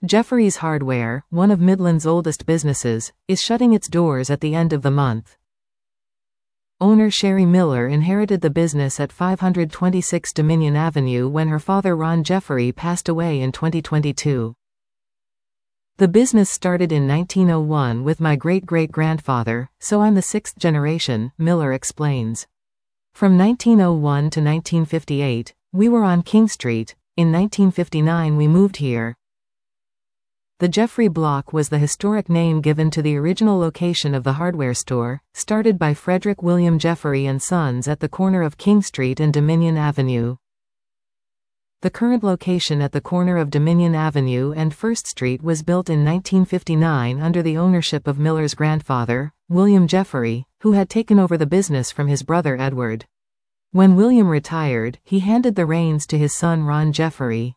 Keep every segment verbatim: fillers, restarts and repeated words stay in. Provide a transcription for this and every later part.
Jefferies Hardware, one of Midland's oldest businesses, is shutting its doors at the end of the month. Owner Sherry Miller inherited the business at five hundred twenty-six Dominion Avenue when her father Ron Jeffery passed away in twenty twenty-two. The business started in nineteen oh one with my great-great-grandfather, so I'm the sixth generation, Miller explains. From nineteen oh one to nineteen fifty-eight, we were on King Street. In nineteen fifty-nine we moved here. The Jeffrey Block was the historic name given to the original location of the hardware store, started by Frederick William Jeffery and Sons at the corner of King Street and Dominion Avenue. The current location at the corner of Dominion Avenue and First Street was built in nineteen fifty-nine under the ownership of Miller's grandfather, William Jeffery, who had taken over the business from his brother Edward. When William retired, he handed the reins to his son Ron Jeffery.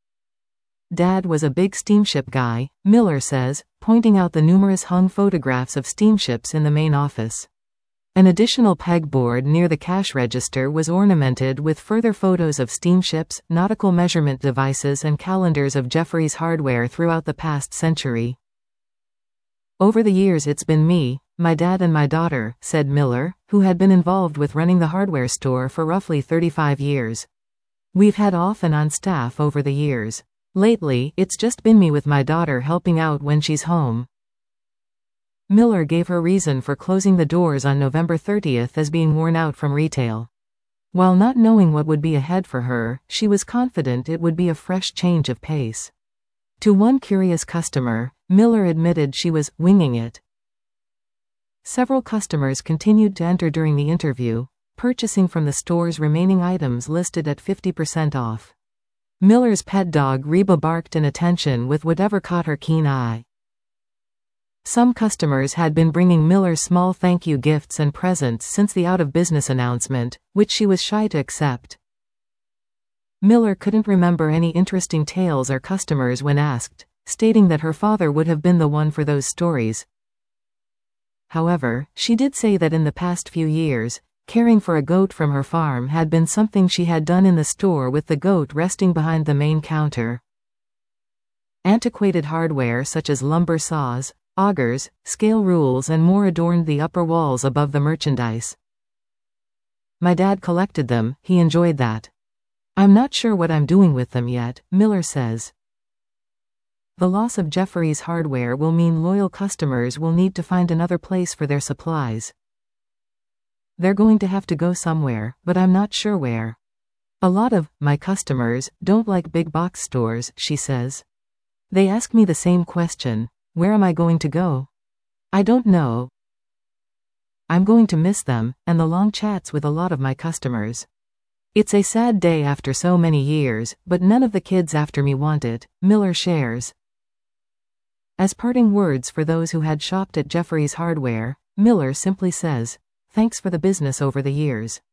Dad was a big steamship guy, Miller says, pointing out the numerous hung photographs of steamships in the main office. An additional pegboard near the cash register was ornamented with further photos of steamships, nautical measurement devices and calendars of Jefferies hardware throughout the past century. Over the years it's been me, my dad and my daughter, said Miller, who had been involved with running the hardware store for roughly thirty-five years. We've had off and on staff over the years. Lately, it's just been me with my daughter helping out when she's home. Miller gave her reason for closing the doors on November thirtieth as being worn out from retail. While not knowing what would be ahead for her, she was confident it would be a fresh change of pace. To one curious customer, Miller admitted she was winging it. Several customers continued to enter during the interview, purchasing from the store's remaining items listed at fifty percent off. Miller's pet dog Reba barked in attention with whatever caught her keen eye. Some customers had been bringing Miller small thank you gifts and presents since the out-of-business announcement, which she was shy to accept. Miller couldn't remember any interesting tales or customers when asked, stating that her father would have been the one for those stories. However, she did say that in the past few years, caring for a goat from her farm had been something she had done in the store with the goat resting behind the main counter. Antiquated hardware such as lumber saws, augers, scale rules and more adorned the upper walls above the merchandise. My dad collected them, he enjoyed that. I'm not sure what I'm doing with them yet, Miller says. The loss of Jefferies hardware will mean loyal customers will need to find another place for their supplies. They're going to have to go somewhere, but I'm not sure where. A lot of my customers don't like big box stores, she says. They ask me the same question, where am I going to go? I don't know. I'm going to miss them, and the long chats with a lot of my customers. It's a sad day after so many years, but none of the kids after me want it, Miller shares. As parting words for those who had shopped at Jefferies Hardware, Miller simply says, "Thanks for the business over the years."